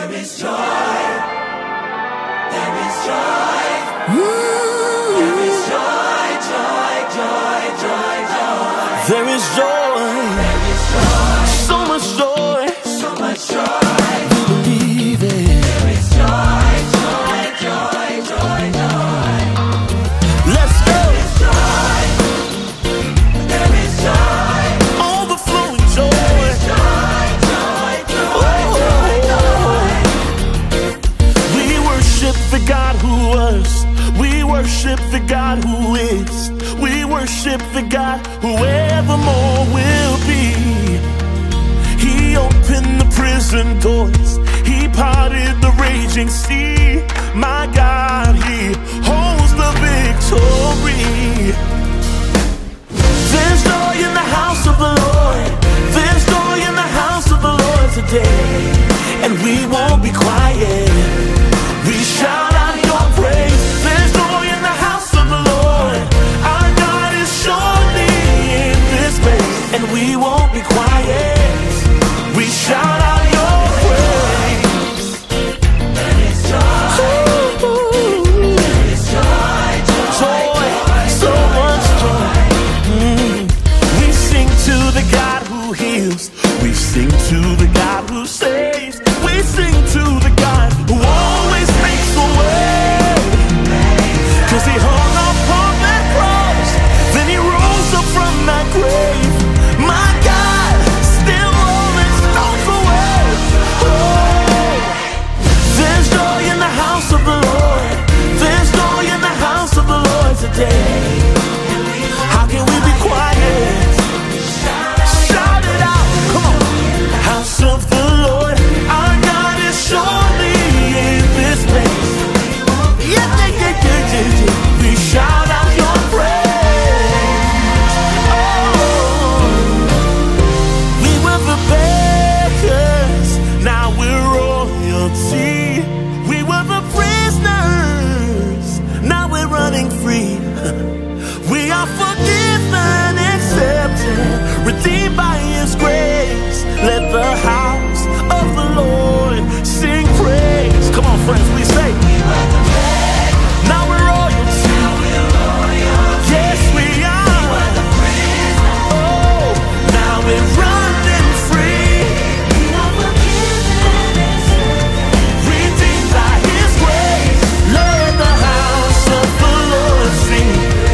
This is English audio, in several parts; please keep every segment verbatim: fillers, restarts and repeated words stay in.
There is joy. There is joy. Ooh. There is joy, joy, joy, joy, joy. There is joy. There is joy. So much joy. So much joy. Believe it. There is joy, joy, joy, joy, joy. Let's go. There is joy. There is joy. Overflowing joy. There is joy, joy, joy, joy, joy. We worship the God who was. We worship the God who is. We worship the God who evermore will be. He opened the prison doors. He parted the raging sea. My God, He holds the victory. There's joy in the house of the Lord. There's joy in the house of the Lord today. And we won't be quiet. We shout out your praise. There's joy in the house of the Lord. Our God is surely in this place. And we won't be quiet. We shout out your praise. There is joy. Ooh. There is joy, joy, Joy, joy, so joy, much joy. joy. Mm. We sing to the God who heals. We sing to the God who saves. We sing to the God who always makes a way. Cause He hung up on that cross, then He rose up from that grave. My God, still rolling stones away. Oh, there's joy in the house of the Lord. There's joy in the house of the Lord today. How can we be quiet? Shout it out, come on. House of the Lord, our God is surely in this place. Yeah, yeah, yeah, yeah, yeah, yeah. We shout out your praise. Oh, we were the beggars, now we're royalty. We were the prisoners, now we're running free. We are forgiven, accepted, redeemed by His grace. Let the house of the Lord sing praise. Come on, friends, we say, We were the red, now we're royalty. now we're royalty. Yes, we We are. were the prisoners. Oh, now we're running free, We are forgiven and accepted. redeemed by His grace. Let the house of the Lord sing.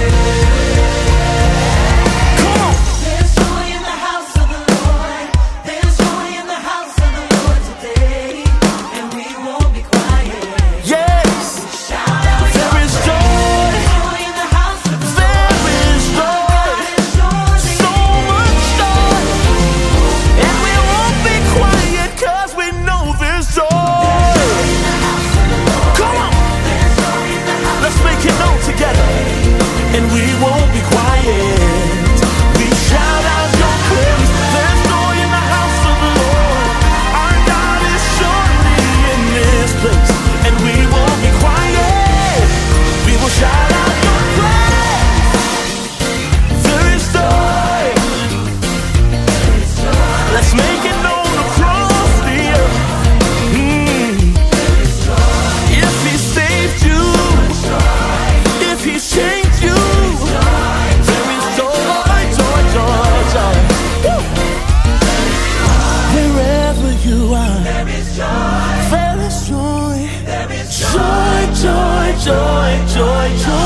Come on. There's joy in the house of the Lord. There's joy in the house of the Lord today. And we won't be quiet. Yes, Shout out there is joy. joy in the house of the There is joy. God is surely So much joy. And we won't be quiet cause we know there's joy. Come on, There's joy in the house. let's make it known together. And we won't be quiet. We shout out your praise. There's joy in the house of the Lord. Our God is surely in this place. And we won't be quiet. We will shout out your praise. There is joy. Let's make it known across the earth. Mm. If He saved you, if He's changed you, there is joy, joy, joy, joy. Woo. Wherever you are, There is joy. there is joy. There is Joy, joy, joy, joy, joy.